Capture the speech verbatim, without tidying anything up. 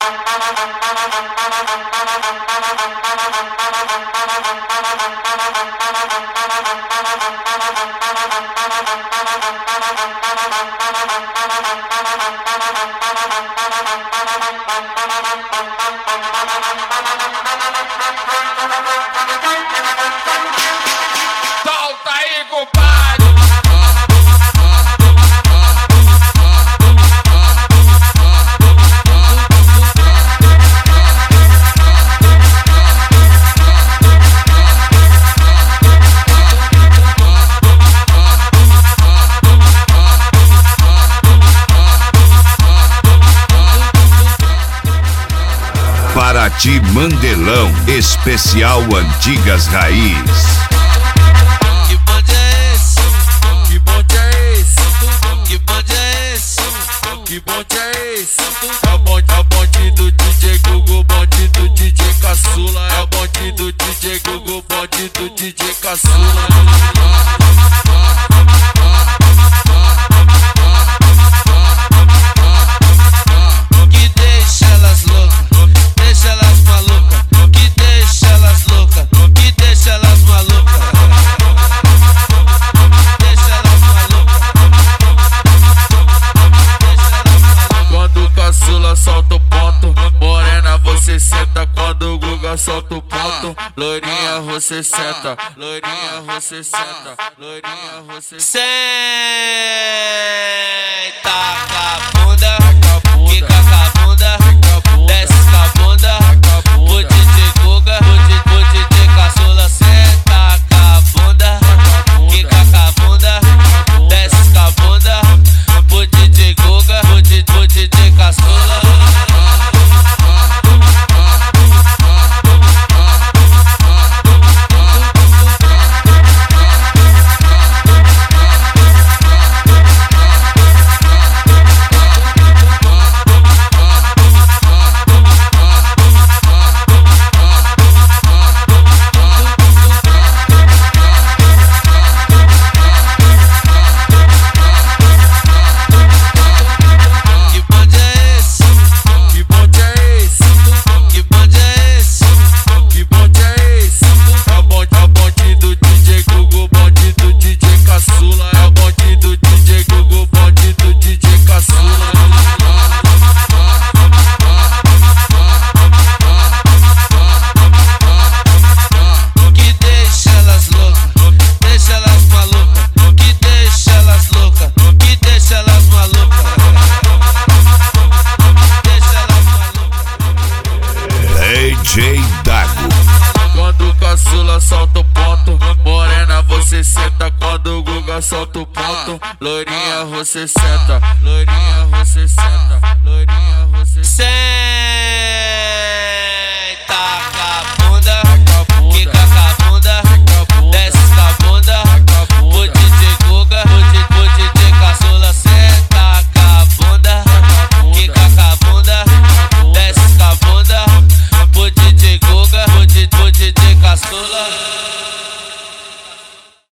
Solta aí, compadre. Paraty Mandelão, especial Antigas Raiz. Que bonde é esse? Que bonde é esse? Que bonde é esse? Que bonde é esse? É o bonde, é o bonde do D J Gugu, bonde do D J Caçula. É o bonde do D J Gugu, bonde do D J Caçula. Que deixa elas loucas, deixa elas malucas. Que deixa elas loucas, que deixa elas malucas. Deixa elas malucas. Quando o Caçula solta o ponto, morena você senta. Quando o Guga solta o ponto, loirinha você senta. Loirinha você senta. Loirinha você senta. Senta com a bunda, quica com a bunda, desce com a bunda. O D J Guga, o D J Caçula. Senta com a bunda, quica com a bunda, desce com a bunda. O D J Guga, o D J Caçula. D J Dago. Quando o Caçula solta o ponto, morena você senta. Quando o Guga solta o ponto, loirinha você senta. Loirinha você senta. Loirinha você senta. Senta,